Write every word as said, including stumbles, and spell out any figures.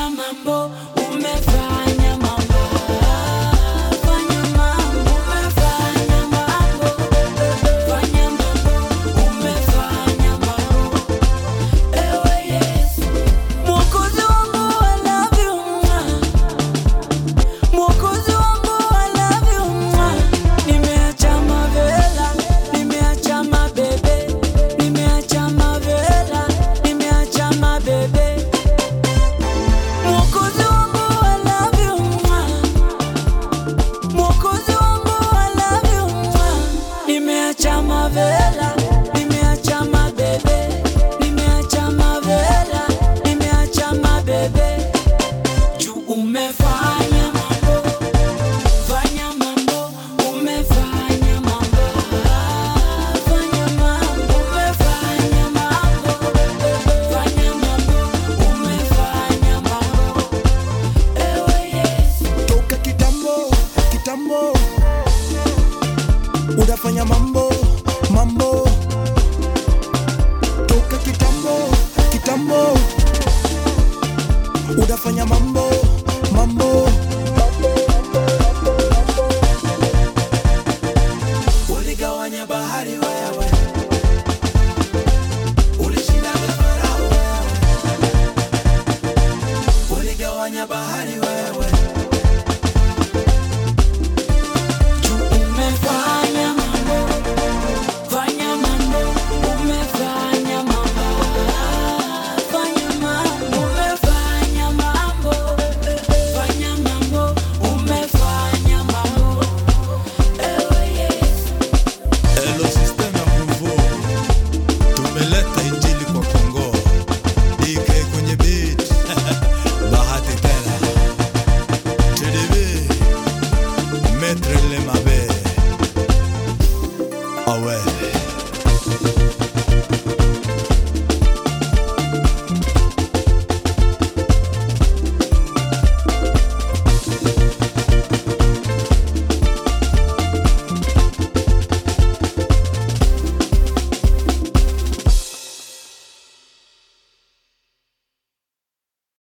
Fanya mambo, umefanya mambo. Fanya mambo, umefanya mambo. Fanya mambo, umefanya mambo. Ewe Yesu, Mwokozi wangu, I love you. Mwokozi wangu, I love you. Nimeacha mavela, nimeacha mabebe, nimeacha mavela, nimeacha mabebe. Mwokozi wangu, I love you. Mwokozi wangu, I love you. Nimeacha mavela, nimeacha mabebe, nimeacha mavela, nimeacha mabebe. Juu umefanya mambo, fanya mambo, umefanya mambo. Fanya mambo, umefanya mambo. Fanya mambo, umefanya mambo. Ewe Yesu, Toka kitambo, kitambo unafanya mambo, mambo. Toka kitambo, kitambo unafanya mambo, mambo. Uligawanya bahari wewe, ulishinda Farao wewe. Uligawanya bahari wewe. umefanya mambo, fanya mambo, umefanya mambo. Fanya mambo, umefanya mambo. Fanya mambo, umefanya mambo. Ewe Yesu, Hello system ya Mvuo, tumeleta injili kwa Kongo. D K kwenye beat Bahati tena T D B Maître Le Mabe. Ah ouais.